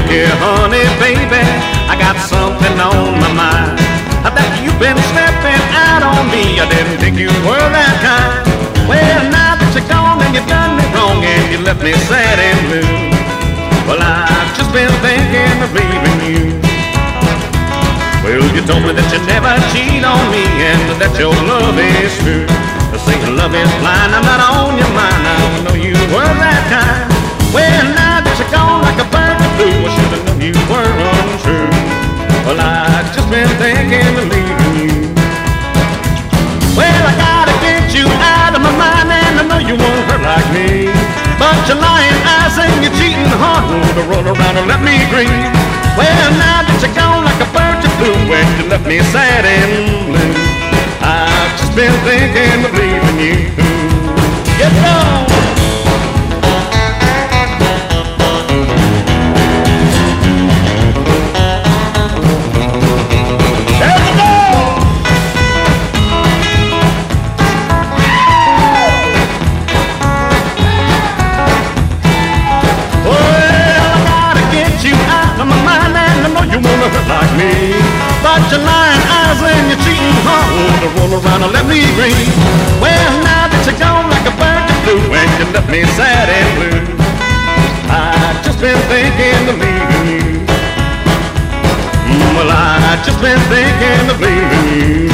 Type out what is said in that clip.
look here, honey, baby, I got something on my mind. That you've been stepping out on me, I didn't think you were that kind. Well, now that you're gone and you've done me wrong and you left me sad and blue, well, I've just been thinking of leaving you. Well, you told me that you never cheat on me and that your love is true. Say love is blind, I'm not on your mind. I don't know you were that kind. Well, now that you're gone like a bird to blue, I should have known you were untrue. Well, I've just been thinking of leaving you. Well, I gotta get you out of my mind, and I know you won't hurt like me. But your lying eyes and your cheating heart to roll around and let me grieve. Well, now that you're gone like a bird to blue, when you left me sad and blue, I've just been thinking of leaving you. Get on! Like me, but your lying eyes and your cheating heart to roll around and let me grieve. Well, now that you're gone like a bird to blue, and you left me sad and blue, I've just been thinking of leaving you. Well, I've just been thinking of leaving you.